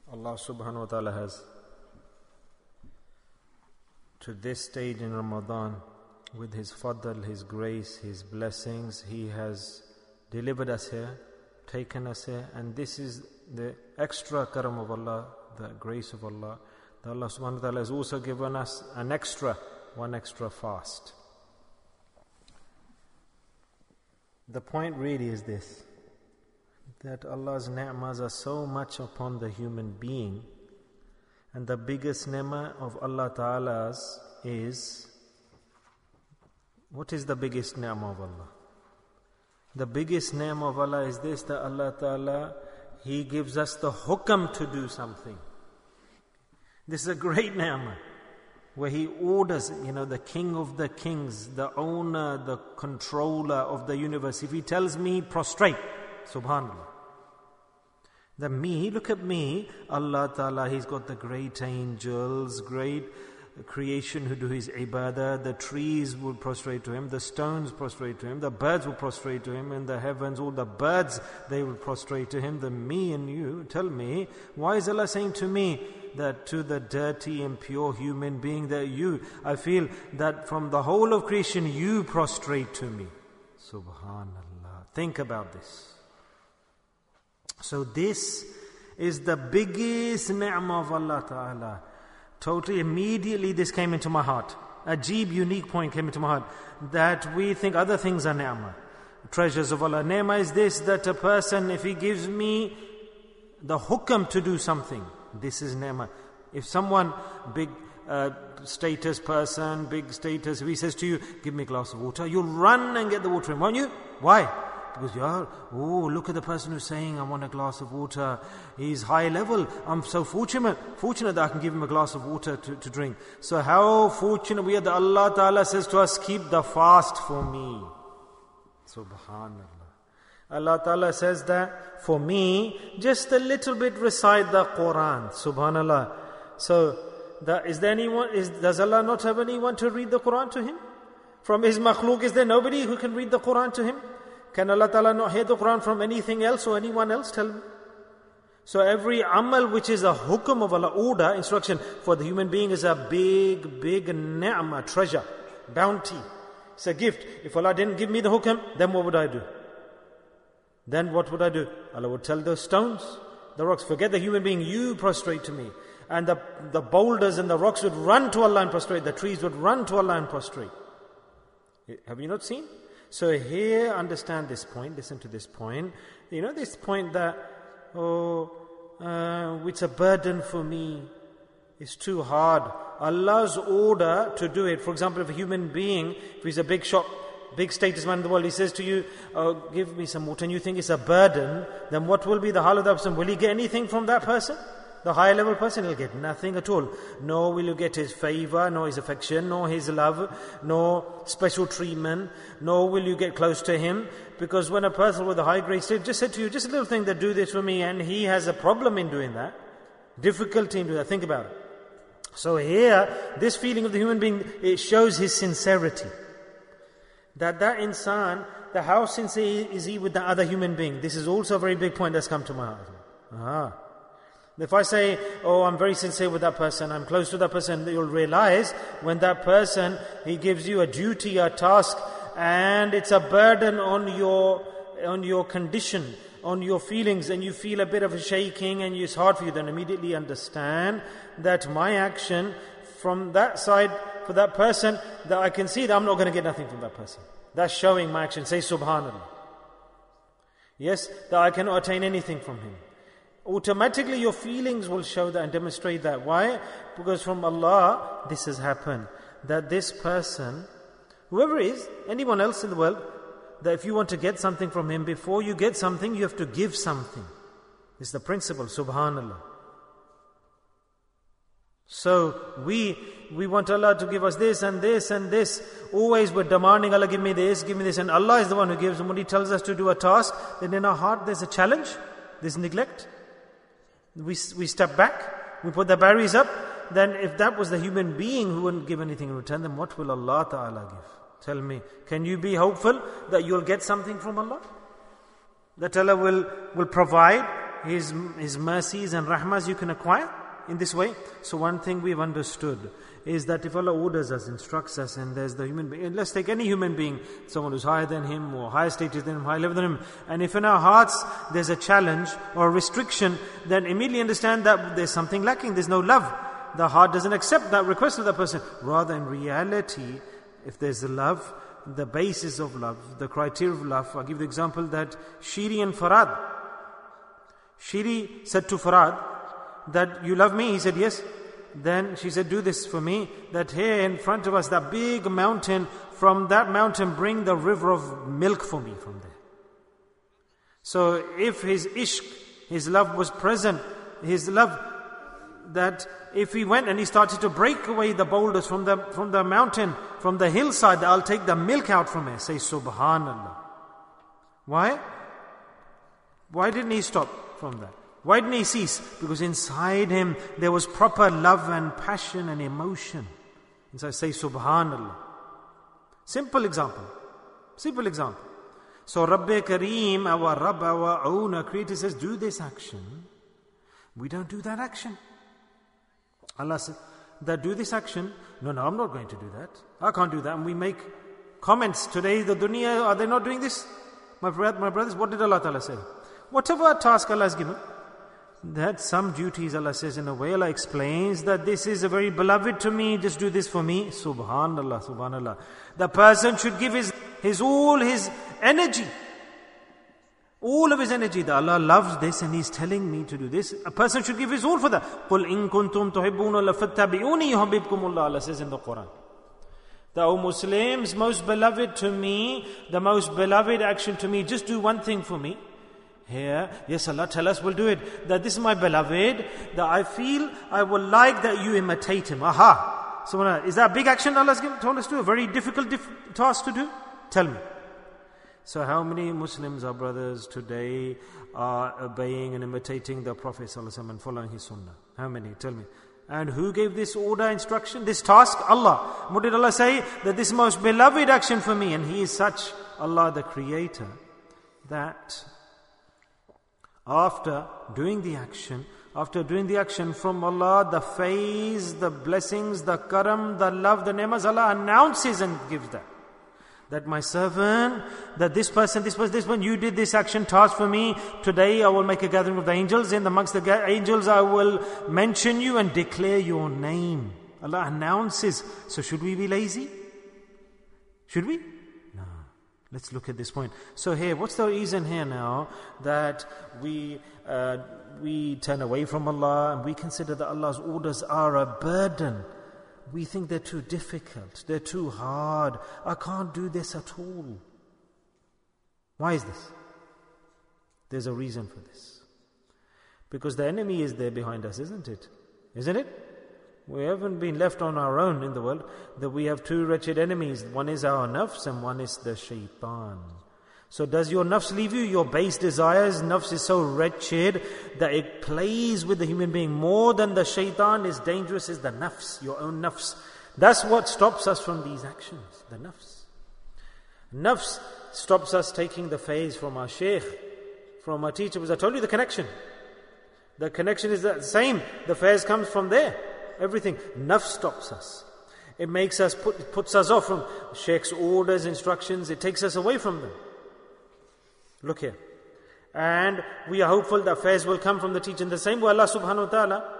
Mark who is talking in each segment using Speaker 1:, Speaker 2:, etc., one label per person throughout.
Speaker 1: Allah subhanahu wa ta'ala has, to this stage in Ramadan, with His fadl, His grace, His blessings, He has delivered us here, taken us here, and this is the extra karam of Allah, the grace of Allah. That Allah subhanahu wa ta'ala has also given us one extra fast. The point really is this, that Allah's ni'mas are so much upon the human being, and the biggest ni'mah of Allah Ta'ala's is, what is the biggest ni'mah of Allah? The biggest ni'mah of Allah is this, that Allah Ta'ala, He gives us the hukam to do something. This is a great ni'mah, where He orders, the king of the kings, the owner, the controller of the universe. If He tells me prostrate, subhanallah. Then look at me, Allah Ta'ala, He's got the great angels, great creation who do His ibadah. The trees will prostrate to Him, the stones prostrate to Him, the birds will prostrate to Him, in the heavens, all the birds, they will prostrate to Him. Then me and you, tell me, why is Allah saying to me that to the dirty, impure human being, that I feel that from the whole of creation, you prostrate to me? Subhanallah. Think about this. So this is the biggest ni'mah of Allah Ta'ala. Totally, immediately this came into my heart. Ajib, unique point came into my heart. That we think other things are ni'mah, treasures of Allah. Ni'mah is this, that a person, if he gives me the hukam to do something, this is ni'mah. If someone, big status person, big status, if he says to you, give me a glass of water, you'll run and get the water in, won't you? Why? Because look at the person who's saying, I want a glass of water. He's high level. I'm so fortunate that I can give him a glass of water to drink. So how fortunate we are that Allah Ta'ala says to us, keep the fast for me. Subhanallah. Allah Ta'ala says that for me, just a little bit recite the Quran. Subhanallah. So, does Allah not have anyone to read the Quran to him? From His makhluk, is there nobody who can read the Quran to him? Can Allah Ta'ala not hear the Quran from anything else or anyone else? Tell me. So every amal which is a hukum of Allah, order, instruction for the human being is a big, big ni'mah, treasure, bounty. It's a gift. If Allah didn't give me the hukum, then what would I do? Then what would I do? Allah would tell the stones, the rocks, forget the human being, you prostrate to me. And the boulders and the rocks would run to Allah and prostrate. The trees would run to Allah and prostrate. Have you not seen? So here, understand this point, listen to this point. This point that, it's a burden for me, it's too hard. Allah's order to do it. For example, if a human being, if he's a big shot, big status man in the world, he says to you, give me some water, and you think it's a burden, then what will be the hal of that person? Will he get anything from that person? The higher level person, he'll get nothing at all. Nor will you get his favor, nor his affection, nor his love, nor special treatment, nor will you get close to him. Because when a person with a high grade state just said to you, just a little thing that do this for me, and he has a problem in doing that, difficulty in doing that, think about it. So here, this feeling of the human being, it shows his sincerity. That insan, how sincere is he with the other human being? This is also a very big point that's come to my heart. If I say, I'm very sincere with that person, I'm close to that person, you'll realize when that person, he gives you a duty, a task, and it's a burden on your condition, on your feelings, and you feel a bit of a shaking and it's hard for you, then immediately understand that my action from that side, for that person, that I can see that I'm not going to get nothing from that person. That's showing my action. Say subhanallah. Yes, that I cannot attain anything from him. Automatically your feelings will show that and demonstrate that. Why? Because from Allah this has happened. That this person, whoever is, anyone else in the world, that if you want to get something from him, before you get something, you have to give something. It's the principle, subhanallah. So we want Allah to give us this and this and this. Always we're demanding, Allah give me this, and Allah is the one who gives. And when He tells us to do a task, then in our heart there's a challenge, there's neglect. We step back, we put the barriers up. Then if that was the human being who wouldn't give anything in return, then what will Allah Ta'ala give? Tell me, can you be hopeful that you'll get something from Allah? That Allah will provide His mercies and rahmas you can acquire in this way. So one thing we've understood is that if Allah orders us, instructs us, and there's the human being, let's take any human being, someone who's higher than him or higher status than him, higher level than him, and if in our hearts there's a challenge or a restriction, then immediately understand that there's something lacking, there's no love. The heart doesn't accept that request of that person. Rather, in reality, if there's a love, the basis of love, the criteria of love, I'll give the example that Shiri and Farad. Shiri said to Farad that, you love me? He said, yes. Then she said, do this for me, that here in front of us, that big mountain, from that mountain bring the river of milk for me from there. So if his ishq, his love was present, his love, that if he went and he started to break away the boulders from the mountain, from the hillside, I'll take the milk out from here. Say Subhanallah. Why? Why didn't he stop from that? Why didn't he cease? Because inside him there was proper love and passion and emotion. And so say Subhanallah. Simple example. Simple example. So Rabbi Kareem, our Rabb, our owner, creator says, do this action. We don't do that action. Allah says, that do this action. No, I'm not going to do that. I can't do that. And we make comments. Today, the dunya, are they not doing this? My brothers, what did Allah Ta'ala say? Whatever task Allah has given, that some duties Allah says in a way, Allah explains that this is a very beloved to me, just do this for me. Subhanallah, Subhanallah. The person should give his all his energy. All of his energy, that Allah loves this and He's telling me to do this. A person should give his all for that. قُلْ إِن كُنْتُمْ تُحِبُّونَ اللَّهَ فَاتَّبِعُونِي يُحْبِبْكُمُ اللَّهُ, Allah says in the Quran. The O Muslims, most beloved to me, the most beloved action to me, just do one thing for me. Here, yes, Allah tell us we'll do it. That this is my beloved, that I feel I would like that you imitate him. Aha! So is that a big action Allah's told us to do? A very difficult task to do? Tell me. So how many Muslims, our brothers, today are obeying and imitating the Prophet ﷺ and following his sunnah? How many? Tell me. And who gave this order, instruction, this task? Allah. What did Allah say? That this is most beloved action for me. And He is such, Allah the Creator, that after doing the action from Allah, the faiz, the blessings, the karam, the love, the ni'mas, Allah announces and gives that. That my servant, that this person, you did this action task for me. Today I will make a gathering of the angels. And amongst the angels I will mention you and declare your name. Allah announces. So should we be lazy? Should we? No. Let's look at this point. So here, what's the reason here now that we turn away from Allah and we consider that Allah's orders are a burden? We think they're too difficult, they're too hard. I can't do this at all. Why is this? There's a reason for this. Because the enemy is there behind us, isn't it? Isn't it? We haven't been left on our own in the world. That we have two wretched enemies. One is our nafs and one is the shaitan. So does your nafs leave you? Your base desires, nafs is so wretched that it plays with the human being more than the shaitan is dangerous is the nafs, your own nafs. That's what stops us from these actions, the nafs. Nafs stops us taking the faiz from our shaykh, from our teacher. Because I told you the connection. The connection is the same. The faiz comes from there. Everything. Nafs stops us. It makes us, puts us off from shaykh's orders, instructions. It takes us away from them. Look here. And we are hopeful that faiz will come from the teaching. The same way Allah subhanahu wa ta'ala,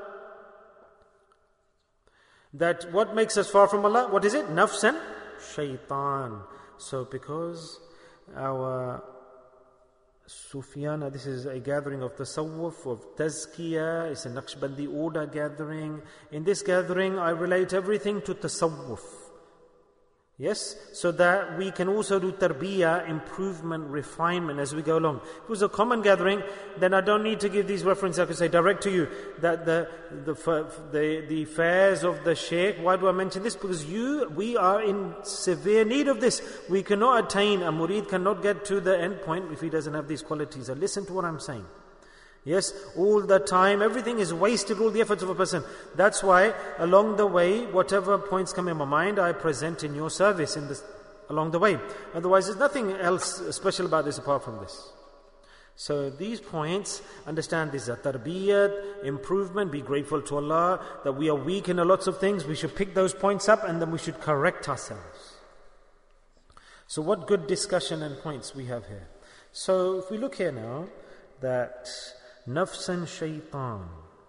Speaker 1: that what makes us far from Allah, what is it? Nafs and shaitan. So because our Sufyan, this is a gathering of tasawwuf, of tazkiyah, it's a Naqshbandi order gathering. In this gathering I relate everything to tasawwuf. Yes, so that we can also do tarbiyah, improvement, refinement as we go along. If it was a common gathering, then I don't need to give these references. I could say direct to you that the fairs of the sheikh. Why do I mention this? Because we are in severe need of this. We cannot attain, a murid cannot get to the end point if he doesn't have these qualities. So listen to what I'm saying. Yes, all the time, everything is wasted, all the efforts of a person. That's why, along the way, whatever points come in my mind, I present in your service along the way. Otherwise, there's nothing else special about this apart from this. So these points, understand this, tarbiyat, improvement, be grateful to Allah, that we are weak in lots of things, we should pick those points up and then we should correct ourselves. So what good discussion and points we have here. So if we look here now, that nafs and shaitan,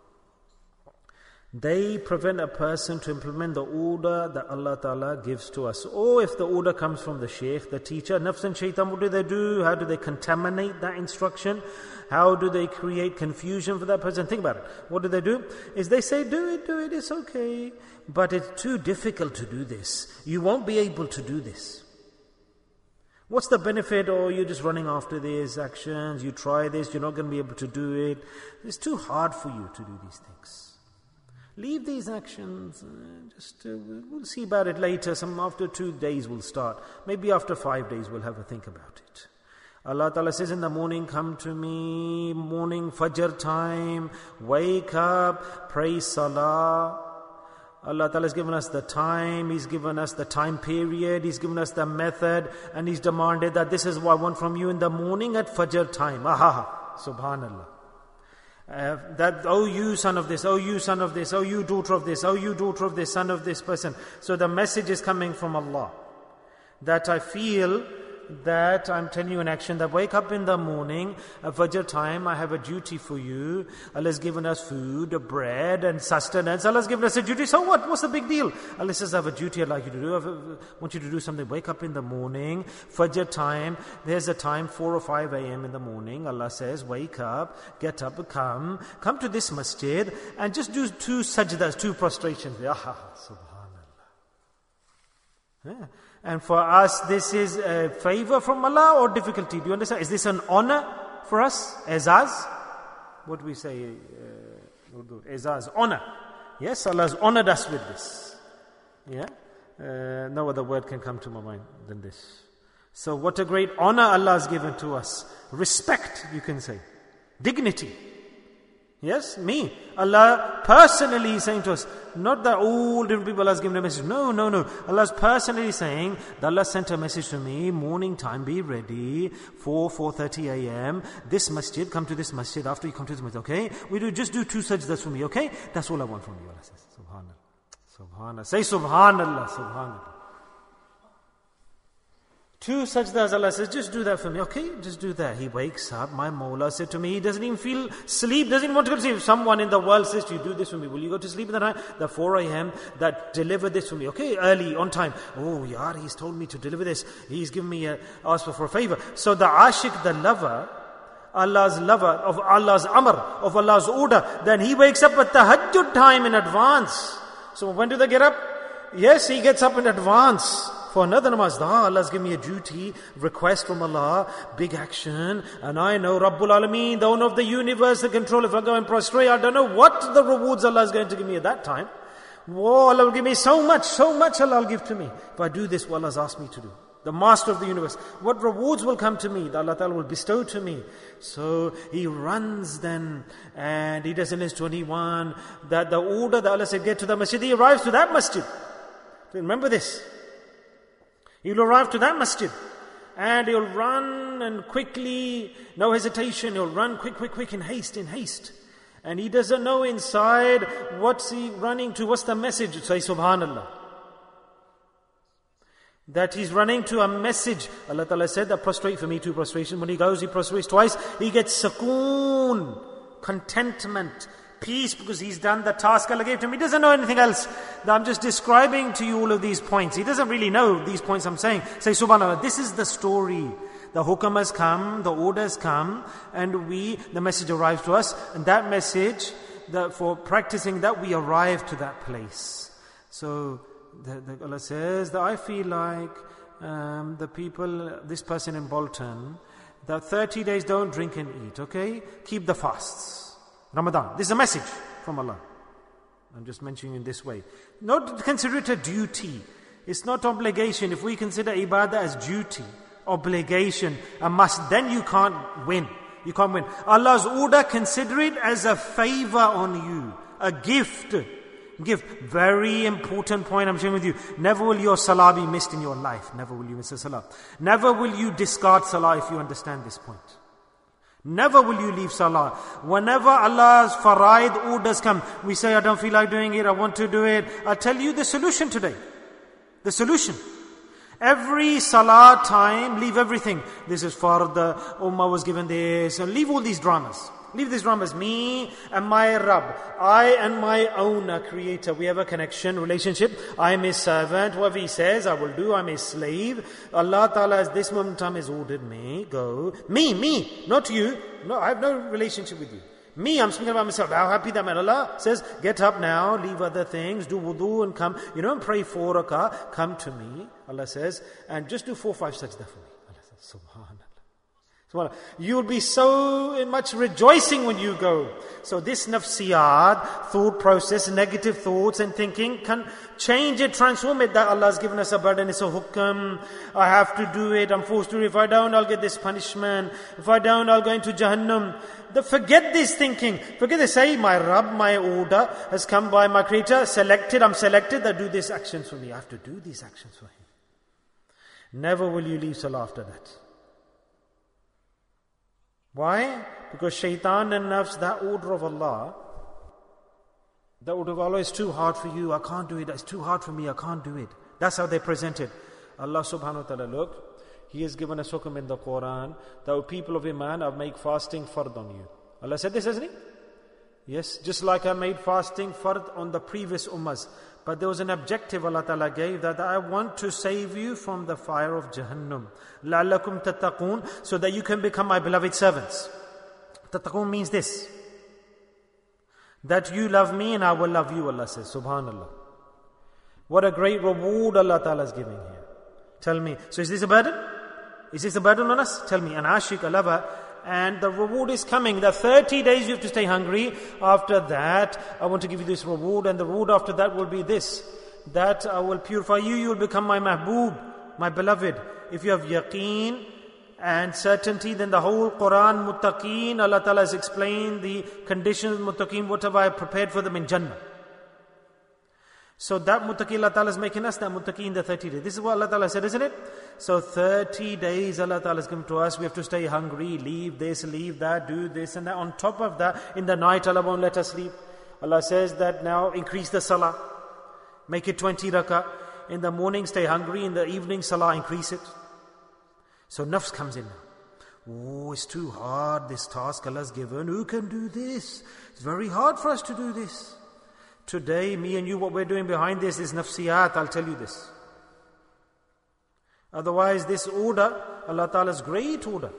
Speaker 1: they prevent a person to implement the order that Allah Ta'ala gives to us. Or if the order comes from the shaykh, the teacher, nafs and shaitan, what do? How do they contaminate that instruction? How do they create confusion for that person? Think about it. What do? Is they say, do it, it's okay. But it's too difficult to do this. You won't be able to do this. What's the benefit? Oh, you're just running after these actions. You try this, you're not going to be able to do it. It's too hard for you to do these things. Leave these actions, we'll see about it later. After 2 days we'll start. Maybe after 5 days we'll have a think about it. Allah Ta'ala says in the morning, come to me, morning Fajr time, wake up, pray Salah. Allah Ta'ala has given us the time, He's given us the time period, He's given us the method, and He's demanded that this is what I want from you in the morning at Fajr time. Subhanallah. That, oh you son of this, oh you son of this, oh you daughter of this, oh you daughter of this, son of this person. So the message is coming from Allah. That I feel that I'm telling you in action, that wake up in the morning, at Fajr time, I have a duty for you. Allah has given us food, bread and sustenance. Allah has given us a duty. So what? What's the big deal? Allah says, I have a duty I'd like you to do. I want you to do something. Wake up in the morning, Fajr time. There's a time, 4 or 5 a.m. in the morning. Allah says, wake up, get up, come to this masjid and just do 2 sajdas, 2 prostrations. Subhanallah. Yeah. And for us, this is a favor from Allah or difficulty? Do you understand? Is this an honor for us? Ezaz? What do we say? Ezaz, honor. Yes, Allah has honored us with this. Yeah? No other word can come to my mind than this. So what a great honor Allah has given to us. Respect, you can say. Dignity. Yes, me. Allah personally is saying to us, not that all different people Allah has given a message. No. Allah is personally saying that Allah sent a message to me, morning time, be ready, 4:30 a.m. This masjid, come to this masjid. After you come to this masjid, okay? Just do 2 sajdas for me, okay? That's all I want from you, Allah says. Subhanallah. Say Subhanallah, Subhanallah. 2 sajdas, Allah says, just do that for me. Okay, just do that. He wakes up. My Mawla said to me, he doesn't even feel sleep, doesn't even want to go to sleep. If someone in the world says to you, do this for me, will you go to sleep in the night? The 4 a.m. that deliver this for me. Okay, early, on time. Oh, yaar, he's told me to deliver this. He's given me asked for a favor. So the ashik, the lover, Allah's lover, of Allah's amr, of Allah's order, then he wakes up at tahajjud time in advance. So when do they get up? Yes, he gets up in advance. For another namaz, Allah's given me a duty, request from Allah, big action, and I know Rabbul Alameen, the owner of the universe, the controller, if I go and prostrate, I don't know what the rewards Allah is going to give me at that time. Whoa, Allah will give me so much Allah will give to me. If I do this, what Allah has asked me to do. The master of the universe, what rewards will come to me, that Allah Ta'ala will bestow to me. So he runs then, and he does in his 21, that the order that Allah said, get to the masjid, he arrives to that masjid. Remember this. He will arrive to that masjid and he'll run and quickly, no hesitation, he'll run quick, in haste. And he doesn't know inside what's he running to, what's the message. Say Subhanallah. That he's running to a message. Allah Ta'ala said that prostrate for me, 2 prostrations. When he goes, he prostrates twice. He gets sukoon, contentment, peace, because he's done the task Allah gave to him. He doesn't know anything else. I'm just describing to you all of these points. He doesn't really know these points I'm saying. Say Subhanallah, this is the story. The hukam has come, the order has come, and the message arrives to us, and that message, for practicing that, we arrive to that place. So Allah says that I feel like the people, this person in Bolton, that 30 days don't drink and eat, okay? Keep the fasts. Ramadan. This is a message from Allah. I'm just mentioning in this way. Not consider it a duty. It's not obligation. If we consider ibadah as duty, obligation, a must, then you can't win. You can't win. Allah's order, consider it as a favor on you, a gift. Very important point I'm sharing with you. Never will your salah be missed in your life. Never will you miss a salah. Never will you discard salah if you understand this point. Never will you leave salah. Whenever Allah's faraid orders come, we say, I don't feel like doing it, I want to do it. I'll tell you the solution today. The solution. Every salah time, leave everything. This is for the ummah was given this. And leave all these dramas. Leave these dramas. Me and my Rabb. I and my owner, creator. We have a connection, relationship. I am his servant. Whatever he says, I will do. I'm his slave. Allah Ta'ala at this moment in time has ordered me. Go. Me. Not you. No, I have no relationship with you. Me, I'm speaking about myself. How happy that man. Allah says, get up now, leave other things, do wudu and come. You don't pray 4 rakah, come to me. Allah says, and just do 4, 5 sajda for me. Allah says, subhanallah. You'll be so much rejoicing when you go. So this nafsiyat, thought process, negative thoughts and thinking can change it, transform it. That Allah has given us a burden, it's a hukam. I have to do it, I'm forced to do it. If I don't, I'll get this punishment. If I don't, I'll go into Jahannam. Forget this thinking. Forget this. Say, my Rabb, my order has come by my Creator. I'm selected that do these actions for me. I have to do these actions for Him. Never will you leave salah after that. Why? Because shaitan and nafs, that order of Allah is too hard for you, I can't do it, it's too hard for me, I can't do it. That's how they present it. Allah subhanahu wa ta'ala, look, He has given us hukum in the Quran, that O people of Iman, I've made fasting fard on you. Allah said this, hasn't He? Yes, just like I made fasting fard on the previous ummahs. But there was an objective Allah Ta'ala gave, that I want to save you from the fire of Jahannam. لَعَلَّكُمْ تَتَّقُونَ, so that you can become my beloved servants. Tattaqoon means this, that you love me and I will love you, Allah says. Subhanallah. What a great reward Allah Ta'ala is giving here. Tell me, so is this a burden? Is this a burden on us? Tell me, an ashik, a lover, and the reward is coming. The 30 days you have to stay hungry. After that, I want to give you this reward, and the reward after that will be this, that I will purify you, you will become my mahboob, my beloved. If you have yaqeen and certainty, then the whole Quran, muttaqeen, Allah Ta'ala has explained the conditions of muttaqeen, whatever I have prepared for them in Jannah. So that muttaqi Allah Ta'ala is making us, that muttaqi in the 30 days. This is what Allah Ta'ala said, isn't it? So 30 days Allah Ta'ala is given to us. We have to stay hungry, leave this, leave that, do this and that. On top of that, in the night Allah won't let us sleep. Allah says that now increase the salah. Make it 20 rakah. In the morning stay hungry, in the evening salah increase it. So nafs comes in now. Oh, it's too hard, this task Allah's given. Who can do this? It's very hard for us to do this. Today, me and you, what we're doing behind this is nafsiyat, I'll tell you this. Otherwise, this order, Allah Ta'ala's great order.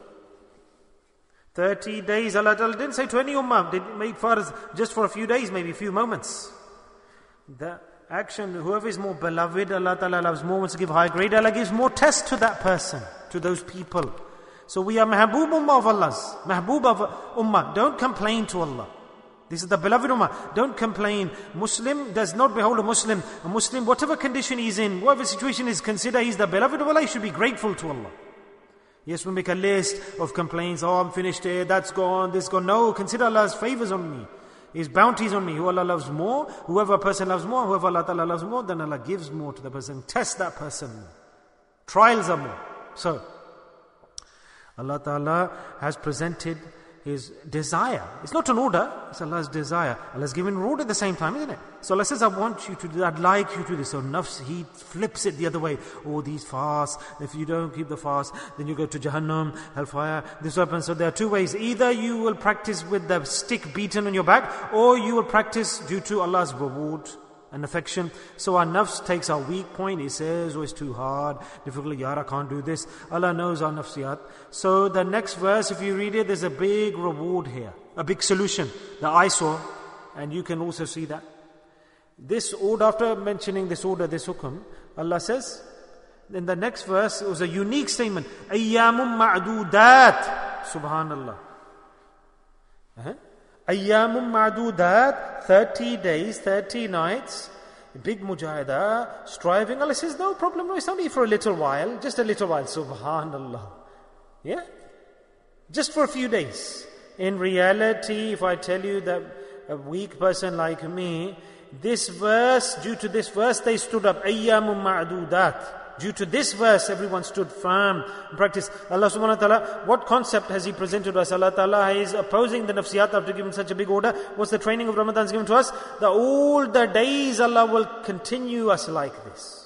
Speaker 1: 30 days, Allah Ta'ala didn't say to any ummah, didn't make farz just for a few days, maybe a few moments. The action, whoever is more beloved, Allah Ta'ala loves more, wants to give high grade, Allah gives more test to that person, to those people. So we are mahboob ummah of Allah's, mahboob of ummah. Don't complain to Allah. This is the beloved ummah. Don't complain. Muslim does not behold a Muslim. A Muslim, whatever condition he's in, whatever situation is, consider he's the beloved of Allah, he should be grateful to Allah. Yes, we make a list of complaints. Oh, I'm finished here, that's gone, this gone. No, consider Allah's favors on me. His bounties on me. Who Allah loves more, whoever a person loves more, whoever Allah Ta'ala loves more, then Allah gives more to the person. Test that person more. Trials are more. So, Allah Ta'ala has presented His desire. It's not an order, it's Allah's desire. Allah's given reward at the same time, isn't it? So Allah says, I want you to do that, I'd like you to do this. So nafs, He flips it the other way. Oh, these fasts, if you don't keep the fast, then you go to Jahannam, hellfire, this happens. So there are two ways. Either you will practice with the stick beaten on your back, or you will practice due to Allah's reward and affection. So our nafs takes our weak point. He says, oh, it's too hard, difficult, I can't do this. Allah knows our nafsiyat. So the next verse, if you read it, there's a big reward here, a big solution that I saw, and you can also see that. This order, after mentioning this order, this hukum, Allah says, in the next verse, it was a unique statement, ayyamun ma'dudat, subhanallah. Ayyamun ma'dudat, 30 days, 30 nights, big mujahidah, striving. Allah says, no problem, no, it's only for a little while, just a little while, subhanallah. Yeah? Just for a few days. In reality, if I tell you that a weak person like me, this verse, due to this verse, they stood up, ayyamun ma'dudat. Due to this verse, everyone stood firm and practiced. Allah subhanahu wa ta'ala, what concept has He presented to us? Allah ta'ala is opposing the nafsiyat after giving such a big order. What's the training of Ramadan is given to us? That all the days Allah will continue us like this.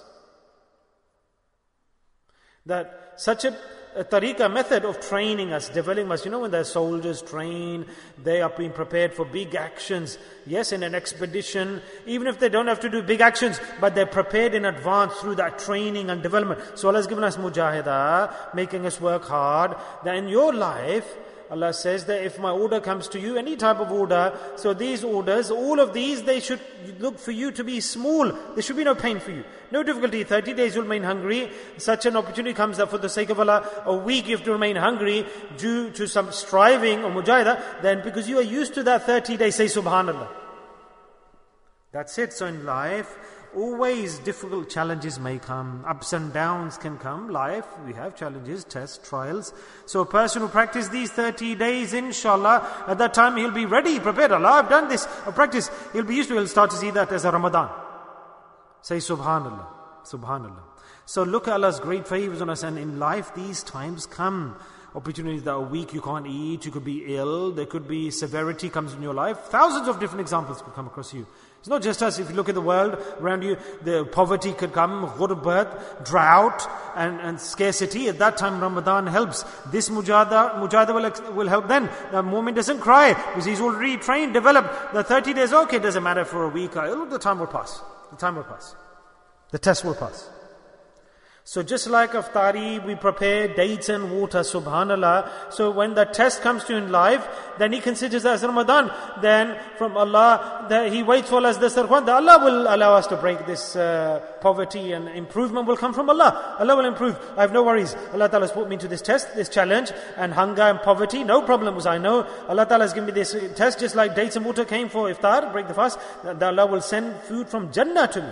Speaker 1: That such a tariqah method of training us, developing us. You know, when the soldiers train, they are being prepared for big actions. Yes, in an expedition, even if they don't have to do big actions, but they're prepared in advance through that training and development. So Allah has given us mujahidah, making us work hard. That in your life, Allah says that if my order comes to you, any type of order, so these orders, all of these, they should look for you to be small. There should be no pain for you. No difficulty. 30 days you'll remain hungry. Such an opportunity comes that for the sake of Allah, a week you have to remain hungry due to some striving or mujahidah, then because you are used to that 30 days, say subhanallah. That's it. So in life, always difficult challenges may come, ups and downs can come. Life, we have challenges, tests, trials. So a person who practices these 30 days, inshallah, at that time he'll be ready, prepared. Allah, I've done this, I've practiced. He'll be used to it, he'll start to see that as a Ramadan. Say subhanallah, subhanallah. So look at Allah's great favors on us, and in life these times come. Opportunities that a week you can't eat, you could be ill, there could be severity comes in your life. Thousands of different examples could come across you. It's not just us. If you look at the world around you, the poverty could come, ghurbat, drought, and scarcity. At that time, Ramadan helps. This mujahidah will help then. The mu'min doesn't cry because he's already trained, developed. The 30 days, okay, doesn't matter for a week. The time will pass. The time will pass. The test will pass. So just like iftari, we prepare dates and water, subhanallah. So when the test comes to you in life, then he considers that as Ramadan. Then from Allah, he waits for us the sarwan. That Allah will allow us to break this poverty, and improvement will come from Allah. Allah will improve. I have no worries. Allah Ta'ala has put me into this test, this challenge, and hunger and poverty, no problems. I know Allah Ta'ala has given me this test, just like dates and water came for iftar, break the fast. That Allah will send food from Jannah to me.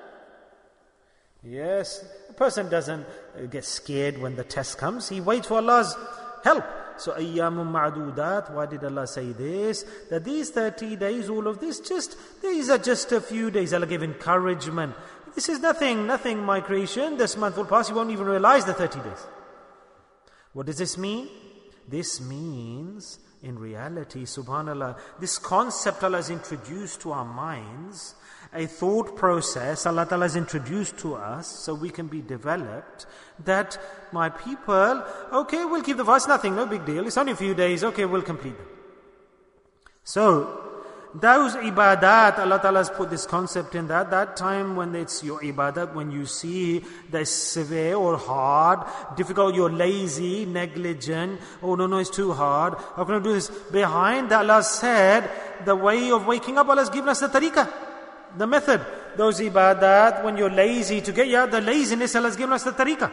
Speaker 1: Yes, a person doesn't get scared when the test comes. He waits for Allah's help. So, ayyamun ma'dudat, why did Allah say this? That these 30 days, all of this, these are just a few days. Allah gave encouragement. This is nothing, my creation. This month will pass, you won't even realize the 30 days. What does this mean? This means, in reality, subhanallah, this concept Allah has introduced to our minds, a thought process Allah Ta'ala has introduced to us so we can be developed, that my people, okay, we'll keep the fast, nothing, no big deal, it's only a few days, okay, we'll complete them. So, those ibadat, Allah Ta'ala has put this concept in that time when it's your ibadat, when you see that it's severe or hard, difficult, you're lazy, negligent, oh no, it's too hard, how can I do this? Behind that, Allah said, the way of waking up, Allah has given us the tariqah, the method. Those ibadat, when you're lazy to get the laziness, Allah has given us the tariqah.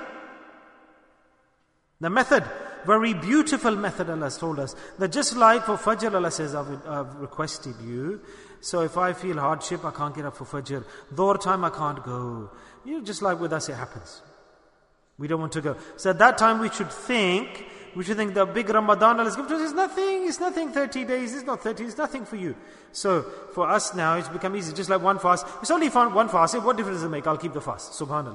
Speaker 1: The method. Very beautiful method Allah has told us. That just like for Fajr, Allah says, I've requested you. So if I feel hardship, I can't get up for Fajr. Dhuhr time, I can't go. Just like with us, it happens. We don't want to go. So at that time, we should think the big Ramadan Allah has given to us is nothing, 30 days, it's not 30, it's nothing for you. So for us now, it's become easy, just like one fast. It's only one fast, what difference does it make? I'll keep the fast, subhanallah.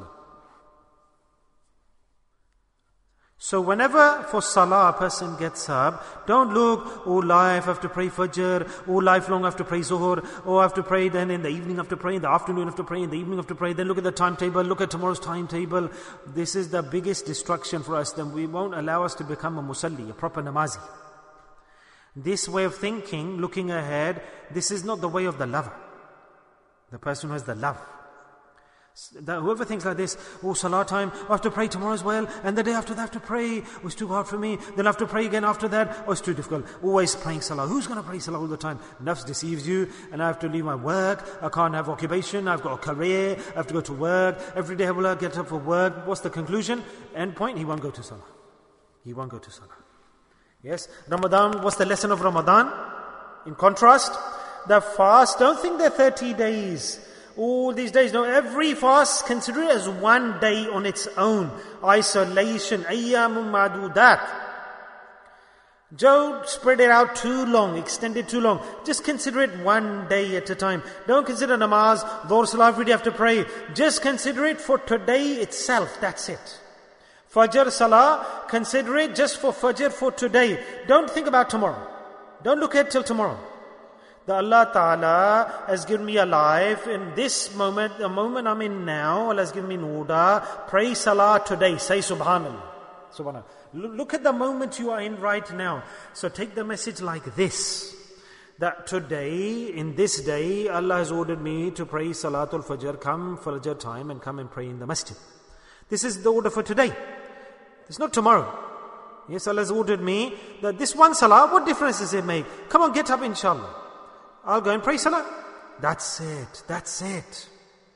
Speaker 1: So whenever for salah a person gets up, don't look, oh life I have to pray Fajr, oh lifelong I have to pray Zuhur, oh I have to pray, then in the evening I have to pray, in the afternoon I have to pray, in the evening I have to pray, then look at the timetable, look at tomorrow's timetable. This is the biggest destruction for us. Then we won't allow us to become a musalli, a proper namazi. This way of thinking, looking ahead, this is not the way of the lover. The person who has the love. That whoever thinks like this, oh salah time, I have to pray tomorrow as well, and the day after that I have to pray, oh it's too hard for me, then I have to pray again after that, oh it's too difficult, always praying salah. Who's going to pray salah all the time? Nafs deceives you, and I have to leave my work, I can't have occupation, I've got a career, I have to go to work, every day I will get up for work. What's the conclusion? End point, he won't go to salah. He won't go to salah. Yes, Ramadan, what's the lesson of Ramadan? In contrast, the fast, don't think they're 30 days. All these days, no, every fast, consider it as one day on its own. Isolation, ayyamun ma'dudat. Don't spread it out too long, extend it too long. Just consider it one day at a time. Don't consider namaz, dhuhr, salah every day have to pray. Just consider it for today itself, that's it. Fajr, salah, consider it just for Fajr for today. Don't think about tomorrow. Don't look ahead till tomorrow. The Allah Ta'ala has given me a life in this moment, the moment I'm in now. Allah has given me nuda. Pray salah today. Say subhanallah. Subhanallah. Look at the moment you are in right now. So take the message like this. That today, in this day, Allah has ordered me to pray Salatul Fajr. Come Fajr time and come and pray in the masjid. This is the order for today. It's not tomorrow. Yes, Allah has ordered me that this one salah, what difference does it make? Come on, get up inshallah. I'll go and pray salah. That's it. That's it.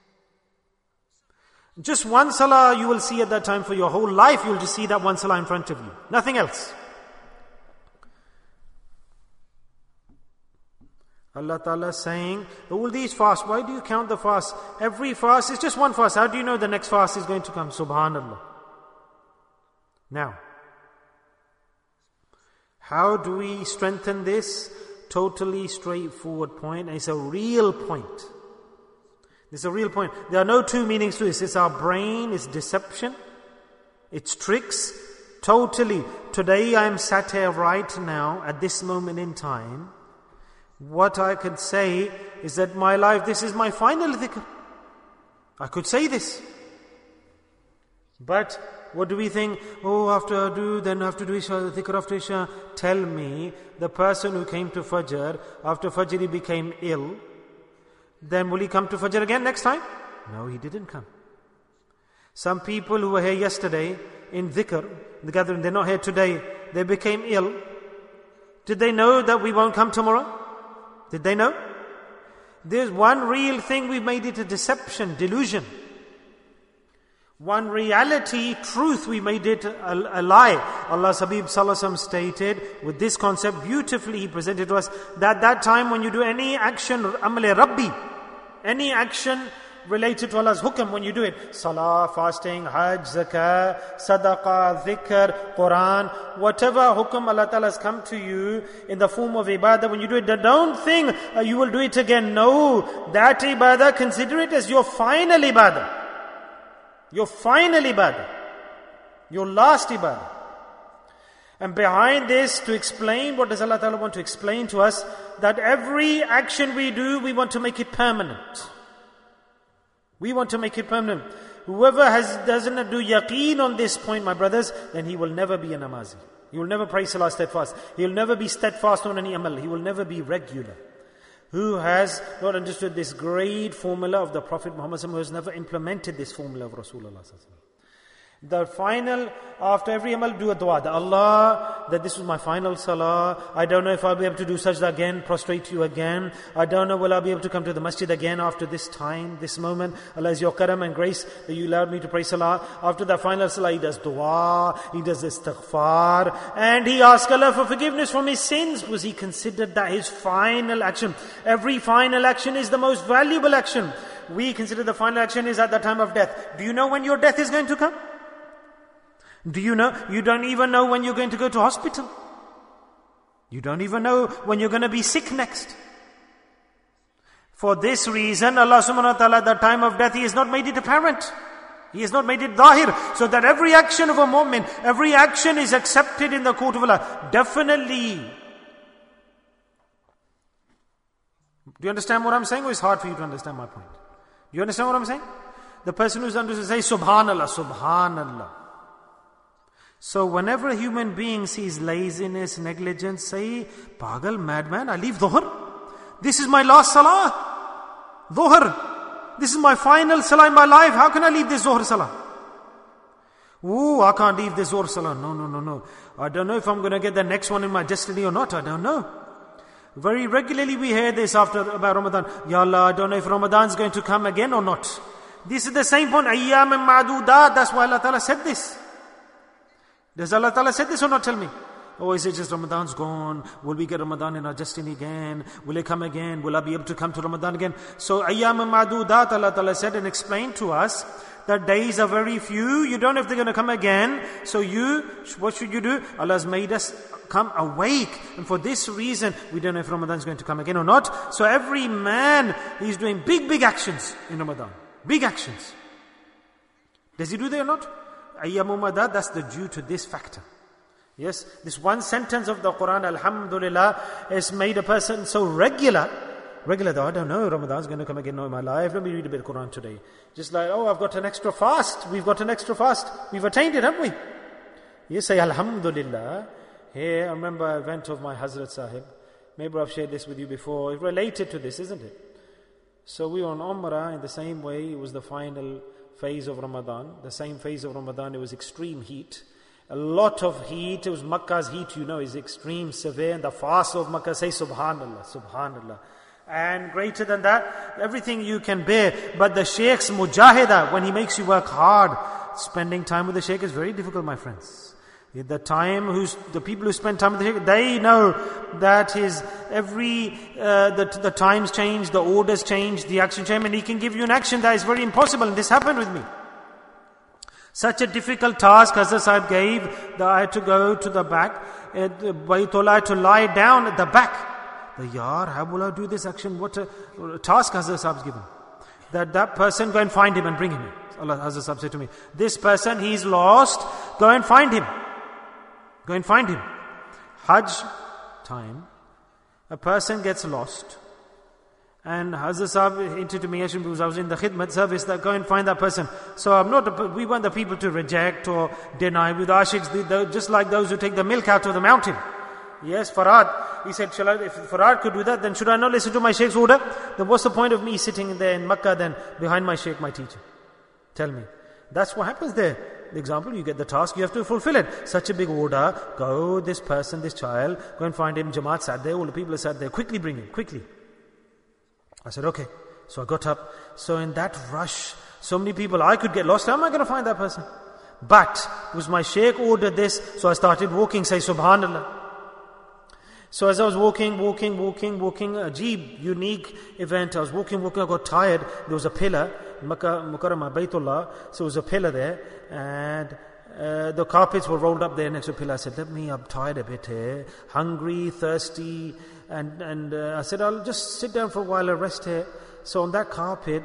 Speaker 1: Just one salah you will see at that time for your whole life. You will just see that one salah in front of you. Nothing else. Allah Ta'ala is saying, all these fasts, why do you count the fast? Every fast is just one fast. How do you know the next fast is going to come? Subhanallah. Now, how do we strengthen this? Totally straightforward point. And it's a real point. It's a real point. There are no two meanings to this. It's our brain, it's deception, it's tricks. Totally. Today I am sat here right now at this moment in time. What I could say is that my life, this is my final dhikr. I could say this. But what do we think? Oh, after I do, then I have to do Isha, dhikr after Isha. Tell me, the person who came to Fajr, after Fajr he became ill, then will he come to Fajr again next time? No, he didn't come. Some people who were here yesterday in dhikr, the gathering, they're not here today, they became ill. Did they know that we won't come tomorrow? Did they know? There's one real thing, we've made it a deception, delusion. One reality, truth, we made it a lie. Allah's Habib Sallallahu Alaihi Wasallam stated, with this concept beautifully He presented to us, that time when you do any action, amal Rabbi, any action related to Allah's hukam, when you do it, salah, fasting, hajj, zakah, sadaqah, dhikr, Quran, whatever hukam Allah Ta'ala has come to you in the form of ibadah, when you do it, don't think you will do it again. No, that ibadah, consider it as your final ibadah. Your final ibadah. Your last ibadah. And behind this, to explain, what does Allah Ta'ala want to explain to us? That every action we do, we want to make it permanent. We want to make it permanent. Whoever doesn't do yaqeen on this point, my brothers, then he will never be a namazi. He will never pray salah steadfast. He will never be steadfast on any amal. He will never be regular. Who has not understood this great formula of the Prophet Muhammad, who has never implemented this formula of Rasulullah. The final, after every amal, do a dua. Allah, that this was my final salah. I don't know if I'll be able to do sajda again, prostrate to you again. I don't know will I be able to come to the masjid again after this time, this moment. Allah is your karam and grace that you allowed me to pray salah. After the final salah, he does dua, he does istighfar, and he asks Allah for forgiveness from his sins, because he considered that his final action. Every final action is the most valuable action. We consider the final action is at the time of death. Do you know when your death is going to come? Do you know? You don't even know when you're going to go to hospital. You don't even know when you're going to be sick next. For this reason, Allah subhanahu wa ta'ala at the time of death, He has not made it apparent. He has not made it zahir. So that every action of a mu'min, every action is accepted in the court of Allah. Definitely. Do you understand what I'm saying? Or it's hard for you to understand my point? Do you understand what I'm saying? The person who's understood, say Subhanallah, Subhanallah. So whenever a human being sees laziness, negligence, say, Pagal, madman, I leave dhuhr. This is my last salah. Dhuhr. This is my final salah in my life. How can I leave this dhuhr salah? Oh, I can't leave this dhuhr salah. No. I don't know if I'm going to get the next one in my destiny or not. I don't know. Very regularly we hear this after about Ramadan. Ya Allah, I don't know if Ramadan is going to come again or not. This is the same point. Ayyam ma'dudat. That's why Allah Ta'ala said this. Does Allah Ta'ala said this or not? Tell me. Oh, is it just Ramadan's gone? Will we get Ramadan in our destiny again? Will it come again? Will I be able to come to Ramadan again? So, ayyam ma'dudat, Allah Ta'ala said and explained to us The days are very few. You don't know if they're going to come again. So what should you do? Allah has made us come awake. And for this reason, we don't know if Ramadan is going to come again or not. So every man, he's doing big actions in Ramadan. Big actions. Does he do that or not? Ayyamu Madad, that's the due to this factor. Yes, this one sentence of the Quran, Alhamdulillah, has made a person so regular that I don't know, Ramadan's going to come again in my life. Let me read a bit of Quran today. Just like, I've got an extra fast. We've got an extra fast. We've attained it, haven't we? You say, Alhamdulillah. Here, I remember an event of my Hazrat Sahib. Maybe I've shared this with you before. It's related to this, isn't it? So we were on Umrah in the same way. It was the final phase of Ramadan. The same phase of Ramadan, it was extreme heat. A lot of heat. It was Makkah's heat, is extreme, severe. And the fast of Makkah, say Subhanallah, Subhanallah. And greater than that, everything you can bear. But the Sheikh's mujahida, when he makes you work hard, spending time with the Sheikh is very difficult, my friends. The people who spend time with the Sheikh, they know that the times change, the orders change, the action change, and he can give you an action that is very impossible. And this happened with me. Such a difficult task Hazrat Sahib gave that I had to go to the back, Baytullah, to lie down at the back. How will I do this action? What a task Hazrat Sahib's given. That person, go and find him and bring him in. Allah Hazrat Sahib said to me, this person, he's lost, go and find him. Go and find him. Hajj time, a person gets lost. And Hazrat Sahib hinted to me, because I was in the khidmat service, that go and find that person. So we want the people to reject or deny. With ashiks, just like those who take the milk out of the mountain. Yes, Farad. He said, if Farad could do that, then should I not listen to my Sheikh's order? Then what's the point of me sitting there in Makkah then behind my Sheikh, my teacher? Tell me. That's what happens there. The example, you get the task, you have to fulfill it. Such a big order. Go, this person, this child, go and find him. Jamaat sat there, all the people are sat there. Quickly bring him, quickly. I said, okay. So I got up. So in that rush, so many people, I could get lost. How am I going to find that person? But, was my Sheikh ordered this, so I started walking, say Subhanallah. So as I was walking, Ajeeb, unique event. I was walking, I got tired. There was a pillar, Makkah Mukarramah, Baytullah. So there was a pillar there, and the carpets were rolled up there next to the pillar. I said, I'm tired a bit here, hungry, thirsty, and I said, I'll just sit down for a while and rest here. So on that carpet,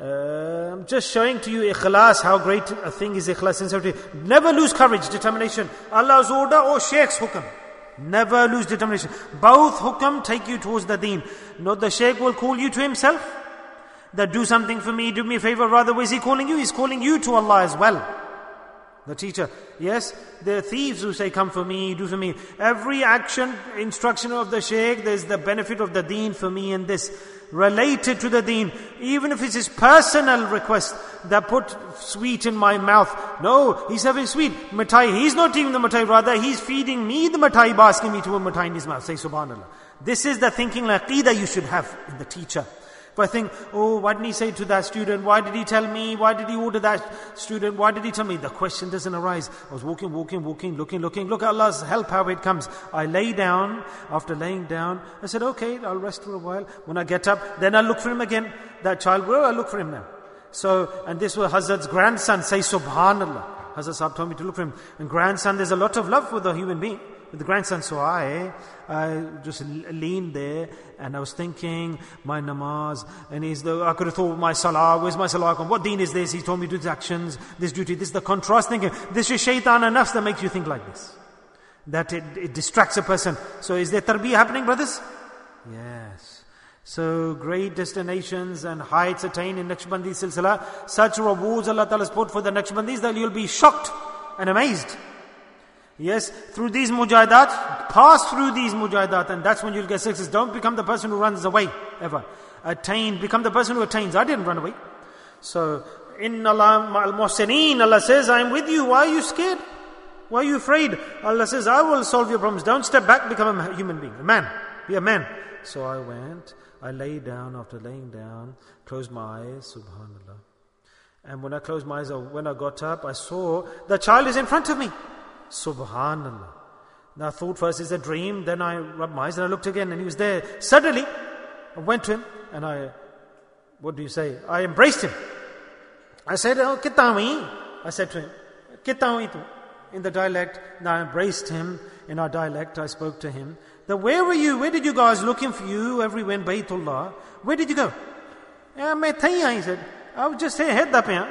Speaker 1: I'm just showing to you ikhlas, how great a thing is ikhlas, sincerity. Never lose courage, determination. Allah's order or Sheikh's hukam. Never lose determination. Both hukam take you towards the deen. Not the Sheikh will call you to himself. That do something for me, do me a favor. Rather, where is he calling you? He's calling you to Allah as well. The teacher. Yes, there are thieves who say, come for me, do for me. Every action, instruction of the Sheikh, there's the benefit of the deen for me and this. Related to the deen. Even if it's his personal request that put sweet in my mouth. No, he's having sweet. Matai, he's not eating the matai, rather he's feeding me the matai by asking me to put matai in his mouth. Say Subhanallah. This is the thinking aqidah you should have in the teacher. If I think, why didn't he say to that student? Why did he tell me? Why did he order that student? Why did he tell me? The question doesn't arise. I was walking, looking. Look at Allah's help, how it comes. I lay down. After laying down, I said, okay, I'll rest for a while. When I get up, then I'll look for him again. That child, I'll look for him now. So, and this was Hazrat's grandson. Say Subhanallah. Hazrat Sahib told me to look for him. And grandson, there's a lot of love for the human being. With the grandson, so I just leaned there and I was thinking, my namaz, and I could have thought, my salah, where's my salah? What deen is this? He told me to do actions, this duty, this is the contrast thinking. This is shaitan and nafs that makes you think like this. That it distracts a person. So is there tarbiyah happening, brothers? Yes. So great destinations and heights attained in Naqshbandi Silsila. Such rewards Allah Ta'ala has put for the Naqshbandis that you'll be shocked and amazed. Yes, through these mujahidat, pass through these mujahidat, and that's when you'll get success. Don't become the person who runs away, ever. Become the person who attains. I didn't run away. So, Inna Allah ma'al muhsineen, Allah says, I am with you. Why are you scared? Why are you afraid? Allah says, I will solve your problems. Don't step back, become a human being, a man. Be a man. So I went, I lay down. After laying down, closed my eyes, subhanallah. And when I closed my eyes, when I got up, I saw the child is in front of me. Subhanallah. Now I thought first it's a dream, then I rubbed my eyes and I looked again and he was there. Suddenly, I went to him and I embraced him. I said, oh, kitta hui? I said to him, kitta hui tu? In the dialect, and I embraced him in our dialect. I spoke to him. Where were you? Where did you go? I was looking for you everywhere in Baytullah. Where did you go? He said, I was just here, head up here.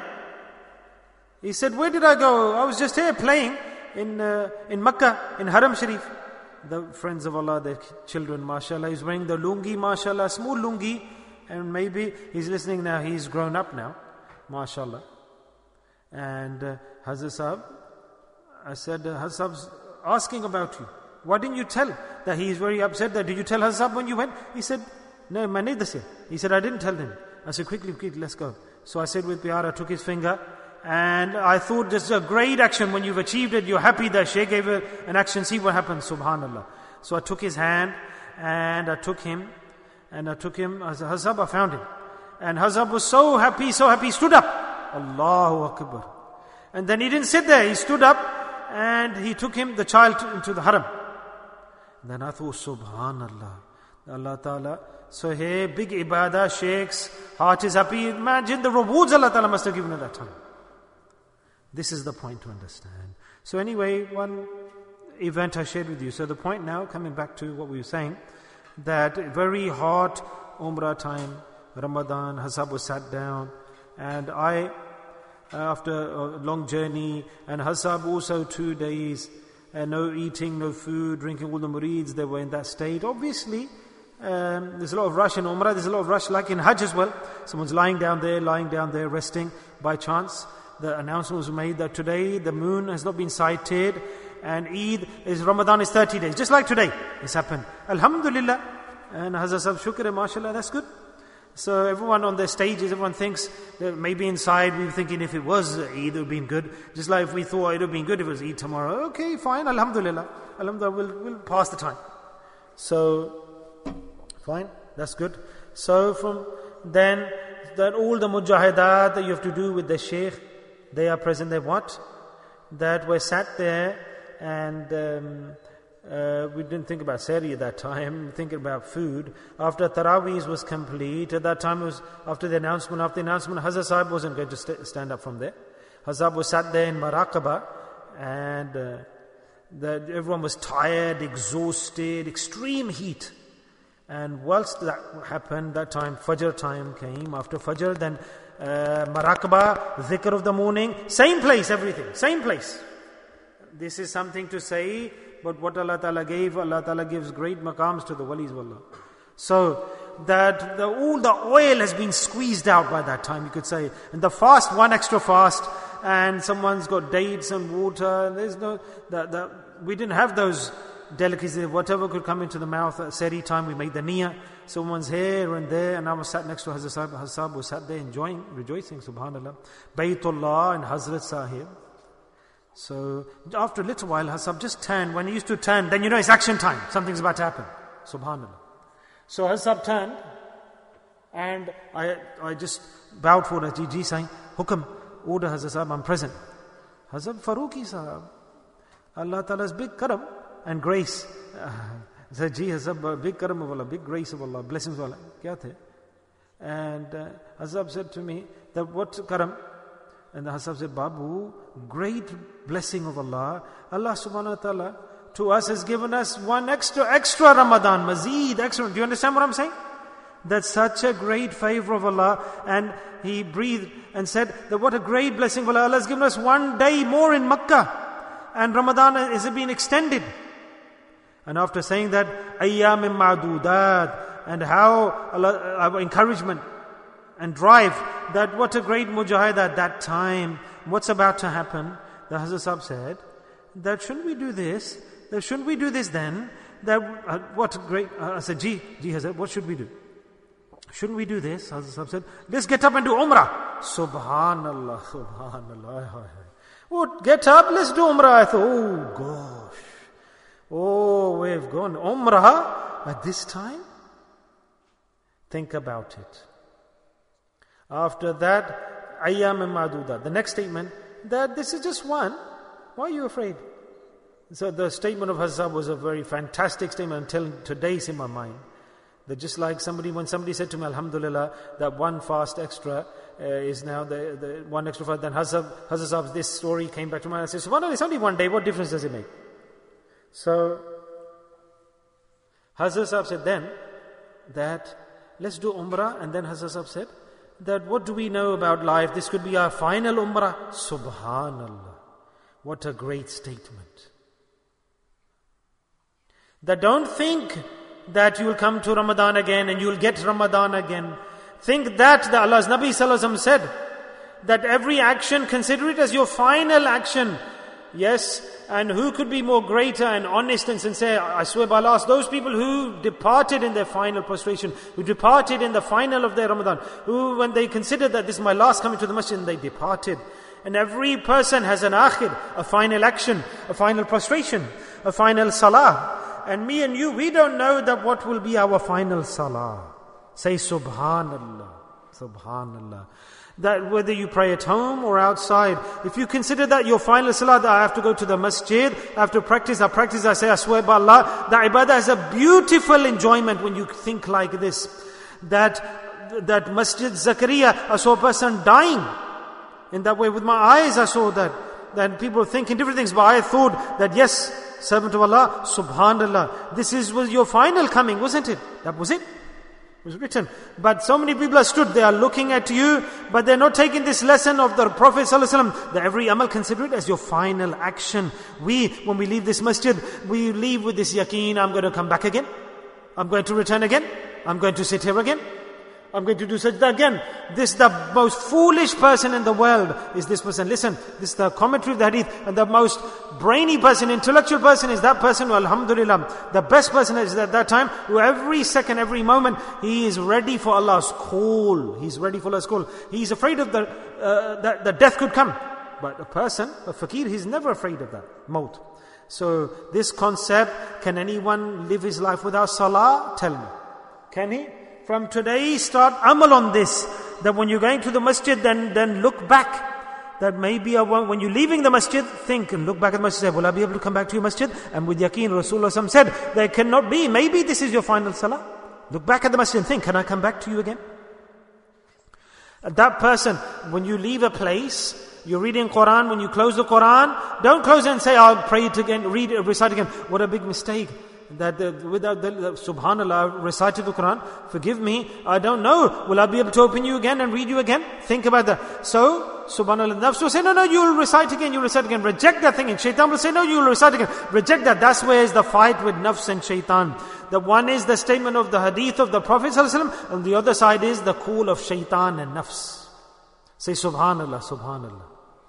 Speaker 1: He said, where did I go? I was just here playing in Makkah, in Haram Sharif. The friends of Allah, their children, mashallah, he's wearing the lungi, mashallah, small lungi, and maybe he's listening now, he's grown up now, mashallah. And Hazrat Sahab, I said, Hazrat Sahab's asking about you. Why didn't you tell? That he is very upset. That did you tell Hazrat Sahab when you went? He said, no, maine nahi dasya. He said, I didn't tell him. I said, quickly, let's go. So I said with Pyar, I took his finger, and I thought this is a great action. When you've achieved it, you're happy. That Shaykh gave an action, see what happens, subhanallah. So I took his hand, and I took him, Hazrat Sahab, I found him. And Hazrat Sahab was so happy, he stood up. Allahu Akbar. And then he didn't sit there, he stood up, and he took the child into the haram. Then I thought, subhanallah, Allah Ta'ala. So here, big ibadah, Sheikh's heart is happy. Imagine the rewards Allah Ta'ala must have given at that time. This is the point to understand. So anyway, one event I shared with you. So the point now, coming back to what we were saying, that very hot Umrah time, Ramadan, Hazab was sat down, and I, after a long journey, and Hazab also 2 days, and no eating, no food, drinking, all the murids, they were in that state. Obviously, there's a lot of rush in Umrah, there's a lot of rush like in Hajj as well. Someone's lying down there, resting. By chance, the announcement was made that today the moon has not been sighted, and Eid is, Ramadan is 30 days. Just like today, it's happened. Alhamdulillah. And Hazrat Sahab, shukr, mashallah, that's good. So everyone on their stages, everyone thinks that maybe inside we were thinking if it was Eid, it would have been good. Just like if we thought it would have been good if it was Eid tomorrow. Okay, fine, Alhamdulillah. Alhamdulillah, we'll pass the time. So, fine, that's good. So from then, that all the mujahidat that you have to do with the Shaykh, they are present there. What? That we're sat there, and we didn't think about sari at that time, thinking about food. After Taraweeh was complete, at that time it was after the announcement, Hazrat Sahib wasn't going to stand up from there. Hazrat was sat there in Maraqaba, and everyone was tired, exhausted, extreme heat. And whilst that happened, that time, Fajr time came. After Fajr, then Maraqaba, dhikr of the morning, same place, everything, same place. This is something to say, but what Allah Ta'ala gave, Allah Ta'ala gives great maqams to the walis of Allah. So, that all the oil has been squeezed out by that time, you could say. And the fast, one extra fast, and someone's got dates and water, and there's no, we didn't have those delicacies, whatever could come into the mouth. At Seri time, we made the niyyah. Someone's here and there, and I was sat next to Hazrat Sahib. Hazrat Sahib was sat there enjoying, rejoicing, subhanallah. Baytullah and Hazrat Sahib. So, after a little while, Hazrat just turned. When he used to turn, then you know it's action time. Something's about to happen. Subhanallah. So Hazrat turned, and I just bowed for Ji saying, Hukam, order Hazrat Sahib, I'm present. Hazrat Farooqi Sahib, Allah Ta'ala's big karam and grace. Said, Ji Hazrat, big karam of Allah, big grace of Allah, blessings of Allah. Kya the? And Hazrat said to me, that what karam? And the Hazrat said, Babu, great blessing of Allah. Allah subhanahu wa ta'ala to us has given us one extra Ramadan, Mazid, extra. Do you understand what I'm saying? That's such a great favor of Allah. And he breathed and said that what a great blessing of Allah. Allah has given us 1 day more in Makkah. And Ramadan is being extended. And after saying that, Ayyam ma'dudat, and how Allah, our encouragement and drive, that what a great mujahid at that time, what's about to happen, the Hazrat Sahib said, that shouldn't we do this? That shouldn't we do this then? That what great, I said, Ji Hazrat, what should we do? Shouldn't we do this? Hazrat Sahib said, let's get up and do Umrah. Subhanallah, Subhanallah. What, get up, let's do Umrah. I thought, oh gosh. Oh, we've gone Umrah at this time? Think about it. After that, Ayyam Ma'duda. The next statement, that this is just one. Why are you afraid? So the statement of Hazrat was a very fantastic statement until today it's in my mind. That just like when somebody said to me, Alhamdulillah, that one fast extra is now the one extra fast. Then Hazrat, this story came back to mind. I said, subhanAllah, it's only one day. What difference does it make? So, Hazrat said then that let's do Umrah. And then Hazrat said that what do we know about life? This could be our final Umrah. Subhanallah. What a great statement. That don't think that you will come to Ramadan again and you will get Ramadan again. Think that Allah's Nabi Sallallahu Alaihi Wasallam said that every action, consider it as your final action. Yes, and who could be more greater and honest and sincere? I swear by Allah, those people who departed in their final prostration, who departed in the final of their Ramadan, who when they considered that this is my last coming to the masjid, and they departed. And every person has an akhir, a final action, a final prostration, a final salah. And me and you, we don't know that what will be our final salah. Say Subhanallah, Subhanallah. That whether you pray at home or outside, if you consider that your final salah, that I have to go to the masjid, I have to practice, I say, I swear by Allah, that ibadah is a beautiful enjoyment when you think like this. That Masjid Zakaria, I saw a person dying. In that way, with my eyes I saw that. Then people thinking different things, but I thought that yes, servant of Allah, Subhanallah, this was your final coming, wasn't it? That was it. It was written. But so many people are stood, they are looking at you, but they're not taking this lesson of the Prophet ﷺ, that every amal, consider it as your final action. When we leave this masjid, we leave with this yaqeen, I'm going to come back again. I'm going to return again. I'm going to sit here again. I'm going to do sajda again. This, the most foolish person in the world is this person. Listen, this is the commentary of the hadith. And the most brainy person, intellectual person is that person who, alhamdulillah, the best person is at that time, who every second, every moment, he is ready for Allah's call. He's ready for Allah's call. He's afraid of that death could come. But a person, a fakir, he's never afraid of that. Maut. So this concept, can anyone live his life without salah? Tell me. Can he? From today, start amal on this. That when you're going to the masjid, then look back. That maybe when you're leaving the masjid, think and look back at the masjid. Say, will I be able to come back to your masjid? And with yaqeen, Rasulullah said, there cannot be. Maybe this is your final salah. Look back at the masjid and think, can I come back to you again? That person, when you leave a place, you're reading Quran, when you close the Quran, don't close it and say, I'll pray it again, read it, recite again. What a big mistake. That without the Subhanallah, I recited the Quran, forgive me, I don't know, will I be able to open you again and read you again? Think about that. So, Subhanallah, nafs will say, no, you'll recite again, reject that thing, and shaitan will say, no, you'll recite again, reject that. That's where is the fight with nafs and shaitan. The one is the statement of the hadith of the Prophet ﷺ, and the other side is the call of shaitan and nafs. Say Subhanallah, Subhanallah.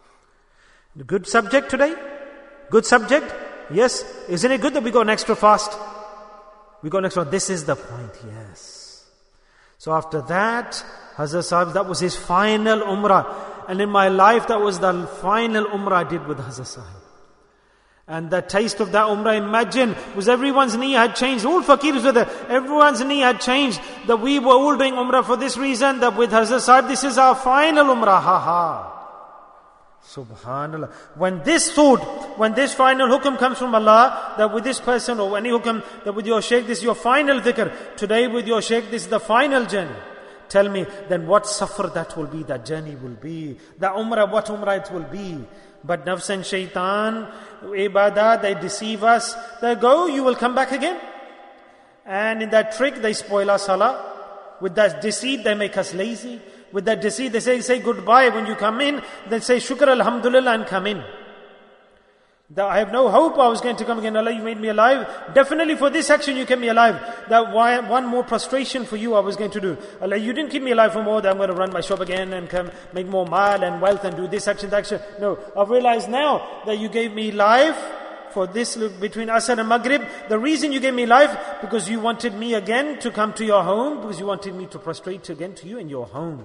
Speaker 1: Good subject today? Good subject? Yes. Isn't it good that we go an extra fast? We go an extra. This is the point. Yes. So after that, Hazrat Sahib, that was his final umrah. And in my life, that was the final umrah I did with Hazrat Sahib. And the taste of that umrah, imagine, was everyone's knee had changed. All fakirs were there. Everyone's knee had changed. That we were all doing umrah for this reason. That with Hazrat Sahib, this is our final umrah. Ha ha. Subhanallah. When this final hukum comes from Allah, that with this person or any hukum, that with your shaykh, this is your final dhikr. Today with your shaykh, this is the final journey. Tell me, then what safar that will be, that journey will be. That umrah, what umrah it will be. But nafs and shaitan, ibadah, they deceive us. They go, you will come back again. And in that trick, they spoil our salah. With that deceit, they make us lazy. With that deceit, they say goodbye when you come in. Then say shukr alhamdulillah and come in. I have no hope I was going to come again. Allah, you made me alive. Definitely for this action you kept me alive. That one more prostration for you I was going to do. Allah, you didn't keep me alive for more. That I'm going to run my shop again and come make more mal and wealth and do this action, that action. No, I've realized now that you gave me life for this between Asr and Maghrib. The reason you gave me life, because you wanted me again to come to your home, because you wanted me to prostrate again to you in your home.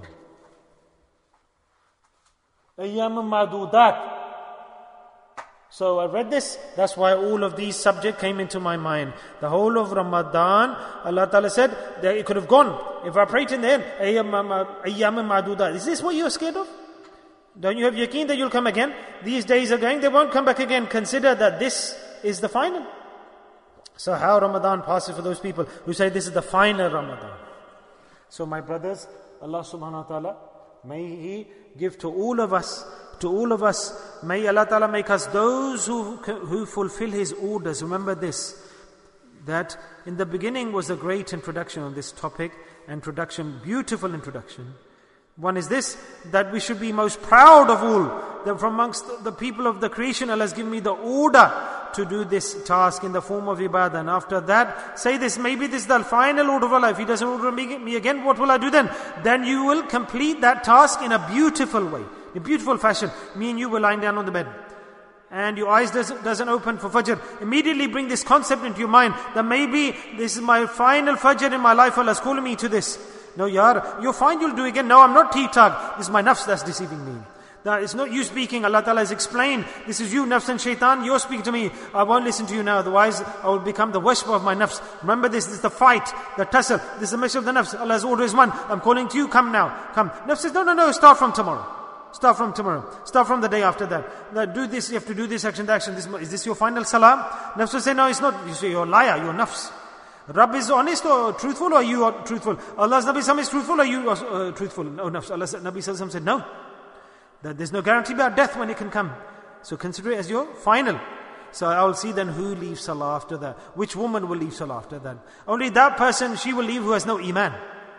Speaker 1: Ayyam ma'dudat. So I read this, that's why all of these subjects came into my mind. The whole of Ramadan, Allah Ta'ala said that it could have gone. If I prayed in the end, ayyam ma'dudat. Is this what you're scared of? Don't you have yaqeen that you'll come again? These days are going, they won't come back again. Consider that this is the final. So how Ramadan passes for those people who say this is the final Ramadan. So my brothers, Allah subhanahu wa ta'ala, may He give to all of us, may Allah ta'ala make us those who fulfill His orders. Remember this, that in the beginning was a great introduction on this topic, beautiful introduction. One is this, that we should be most proud of all, that from amongst the people of the creation, Allah has given me the order to do this task in the form of ibadah. And after that, say this, maybe this is the final order of Allah. If He doesn't order me again, what will I do then? Then you will complete that task in a beautiful way, in a beautiful fashion. Me and you will lying down on the bed, and your eyes doesn't open for Fajr. Immediately bring this concept into your mind, that maybe this is my final Fajr in my life. Allah is calling me to this. No, Yar, you're fine, you'll do again. No, I'm not T-tag. This is my nafs that's deceiving me. That it's not you speaking. Allah Ta'ala has explained, this is you, nafs and shaitan. You're speaking to me. I won't listen to you now. Otherwise, I will become the whisper of my nafs. Remember this is the fight, the tussle. This is the message of the nafs. Allah's order is one. I'm calling to you, come now. Come. Nafs says, no, start from tomorrow. Start from tomorrow. Start from the day after that. Do this, you have to do this action, is this your final salam? Nafs will say, no, it's not. You say, you're a liar, you're nafs. Rabb is honest or truthful, or you are truthful? Allah's Nabi Sallallahu is truthful, or you are truthful? No, nafs. Allah's Nabi Sallallahu said no. That there's no guarantee about death when it can come. So consider it as your final. So I will see then who leaves salah after that. Which woman will leave salah after that? Only that person, she will leave who has no iman.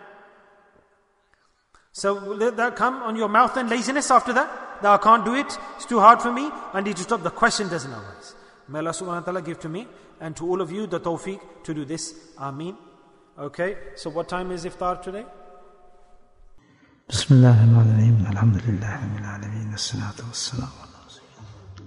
Speaker 1: So will that come on your mouth and laziness after that? That I can't do it, it's too hard for me, I need to stop. The question doesn't arise. May Allah subhanahu wa ta'ala give to me and to all of you the tawfiq to do this. Ameen. Okay, so what time is iftar today?
Speaker 2: Bismillahirrahmanirrahim. Alhamdulillah rabbil alameen. As-salatu was-salamu ala rasulillah.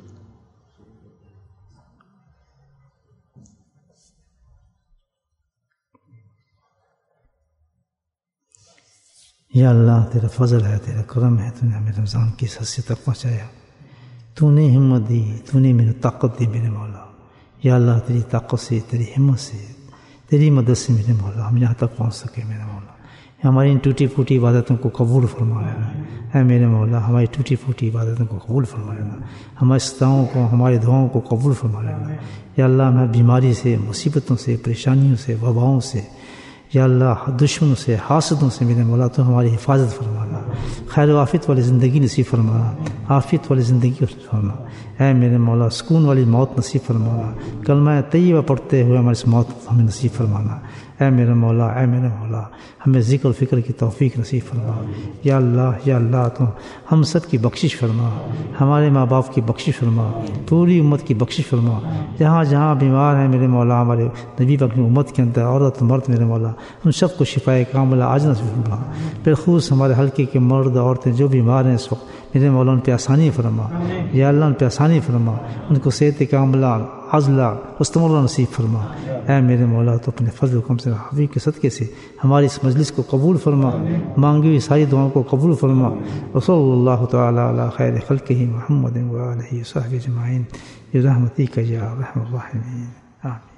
Speaker 2: या अल्लाह तेरा फजल है, तेरा करम है, तूने हमें रमज़ान की हस्सी तक पहुँचाया, तूने हिम्मत दी, तूने मेरे ताकत दी मेरे मौला। या अल्लाह तेरी ताकत से, तेरी हिम्मत से, तेरी मदद से मेरे मौला हम यहाँ तक पहुँच सके मेरे मौला। हमारी इन टूटी फूटी इबादतों को कबूल फरमाया है मेरे मौला। हमारी टूटी फूटी इबादतों को कबूल फरमाया, हमारी सताओं को, हमारी दुआओं को कबूल फरमाया। या अल्लाह हमें बीमारी से, मुसीबतों से, परेशानियों से, वबाओं से, या अल्लाह दुश्मनों से, हासदों से मेरे मौला तो हमारी हिफाजत फरमाना, खैर व आफियत वाली ज़िंदगी नसीब फरमाना, आफियत वाली ज़िंदगी फरमाना। ऐ मेरे मौला सुकून वाली मौत नसीब फरमाना, कलमा तय्यबा पढ़ते हुए हमारी इस मौत हमें नसीब फरमाना। ऐ मेरे मौला हमें ज़िक्र व फ़िक्र की तौफ़ीक नसीब फरमा। या अल्लाह तो हम सब की बख्शिश फरमा, हमारे माँ बाप की बख्शिश फरमा, पूरी उम्मत की बख्शिश फरमा। जहाँ जहाँ बीमार हैं मेरे मौला, हमारे नबी पाक की उम्मत के अंदर औरत मर्द मेरे मौला उन सबको शिफाए कामिला आज नसीब फरमा। बिलख़ुसूस हमारे हल्के के मर्द औरतें जो बीमार हैं इस वक्त मेरे मौला उन पर आसानी फरमा। या अल्लाह उन पर आसानी फरमा, उनको सेहत कामिला अज़ला मुस्तमर नसीब फरमा। ऐ मेरे मौला तो अपने फजल हुक्म से हबीब के सदक़े से हमारी इस मजलिस को कबूल फरमा, मांगी हुई सारी दुआओं को कबूल फरमा। वसल्लल्लाहु तआला अला खैर खल्क़िही मुहम्मद व आलिहि व सहबिहि अजमईन बिरहमतिका या अरहमर राहिमीन। आमीन।